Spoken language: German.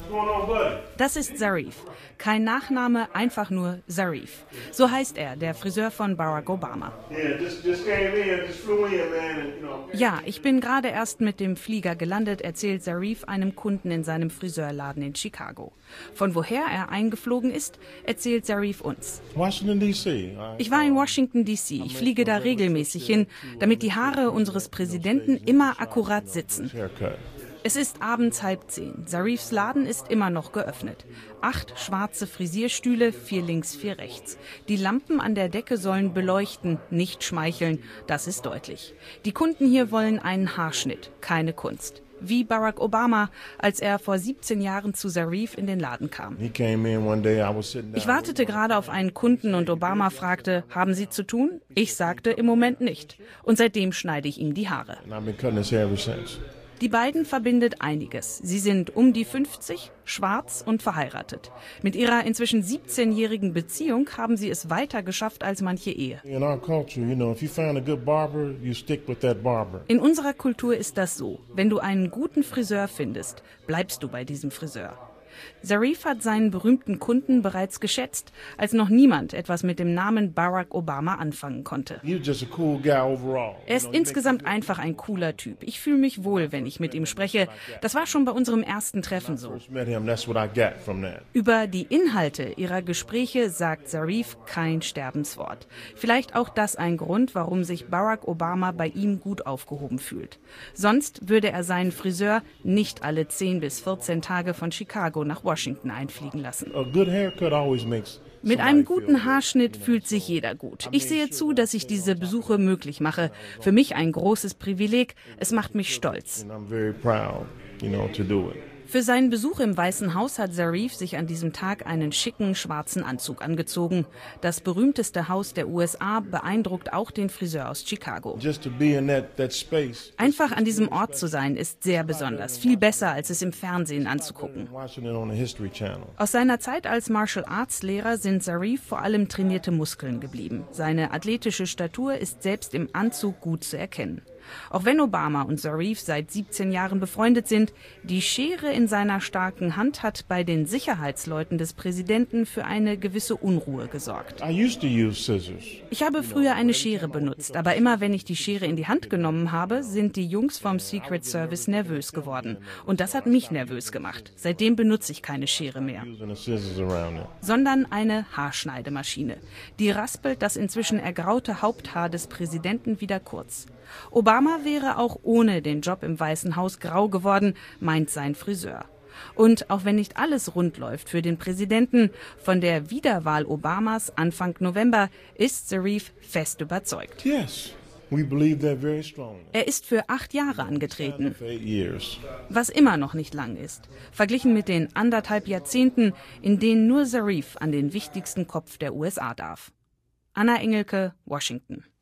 Das ist Zarif. Kein Nachname, einfach nur Zarif. So heißt er, der Friseur von Barack Obama. Ja, ich bin gerade erst mit dem Flieger gelandet, erzählt Zarif einem Kunden in seinem Friseurladen in Chicago. Von woher er eingeflogen ist, erzählt Zarif uns. Washington, D.C. Ich war in Washington, D.C. Ich fliege da regelmäßig hin, damit die Haare unseres Präsidenten immer akkurat sitzen. Es ist abends 9:30. Zarifs Laden ist immer noch geöffnet. 8 schwarze Frisierstühle, 4 links, 4 rechts. Die Lampen an der Decke sollen beleuchten, nicht schmeicheln. Das ist deutlich. Die Kunden hier wollen einen Haarschnitt, keine Kunst. Wie Barack Obama, als er vor 17 Jahren zu Zarif in den Laden kam. Ich wartete gerade auf einen Kunden und Obama fragte, haben Sie zu tun? Ich sagte, im Moment nicht. Und seitdem schneide ich ihm die Haare. Die beiden verbindet einiges. Sie sind um die 50, schwarz und verheiratet. Mit ihrer inzwischen 17-jährigen Beziehung haben sie es weiter geschafft als manche Ehe. In unserer Kultur ist das so. Wenn du einen guten Friseur findest, bleibst du bei diesem Friseur. Zarif hat seinen berühmten Kunden bereits geschätzt, als noch niemand etwas mit dem Namen Barack Obama anfangen konnte. Er ist insgesamt einfach ein cooler Typ. Ich fühle mich wohl, wenn ich mit ihm spreche. Das war schon bei unserem ersten Treffen so. Über die Inhalte ihrer Gespräche sagt Zarif kein Sterbenswort. Vielleicht auch das ein Grund, warum sich Barack Obama bei ihm gut aufgehoben fühlt. Sonst würde er seinen Friseur nicht alle 10 bis 14 Tage von Chicago nach Washington einfliegen lassen. Mit einem guten Haarschnitt fühlt sich jeder gut. Ich sehe zu, dass ich diese Besuche möglich mache. Für mich ein großes Privileg. Es macht mich stolz. Für seinen Besuch im Weißen Haus hat Zarif sich an diesem Tag einen schicken schwarzen Anzug angezogen. Das berühmteste Haus der USA beeindruckt auch den Friseur aus Chicago. Einfach an diesem Ort zu sein, ist sehr besonders. Viel besser, als es im Fernsehen anzugucken. Aus seiner Zeit als Martial Arts Lehrer sind Zarif vor allem trainierte Muskeln geblieben. Seine athletische Statur ist selbst im Anzug gut zu erkennen. Auch wenn Obama und Zarif seit 17 Jahren befreundet sind, die Schere in seiner starken Hand hat bei den Sicherheitsleuten des Präsidenten für eine gewisse Unruhe gesorgt. Ich habe früher eine Schere benutzt, aber immer wenn ich die Schere in die Hand genommen habe, sind die Jungs vom Secret Service nervös geworden. Und das hat mich nervös gemacht. Seitdem benutze ich keine Schere mehr, sondern eine Haarschneidemaschine. Die raspelt das inzwischen ergraute Haupthaar des Präsidenten wieder kurz. Obama wäre auch ohne den Job im Weißen Haus grau geworden, meint sein Friseur. Und auch wenn nicht alles rund läuft für den Präsidenten, von der Wiederwahl Obamas Anfang November ist Zarif fest überzeugt. Er ist für 8 Jahre angetreten, was immer noch nicht lang ist, verglichen mit den 1,5 Jahrzehnten, in denen nur Zarif an den wichtigsten Kopf der USA darf. Anna Engelke, Washington.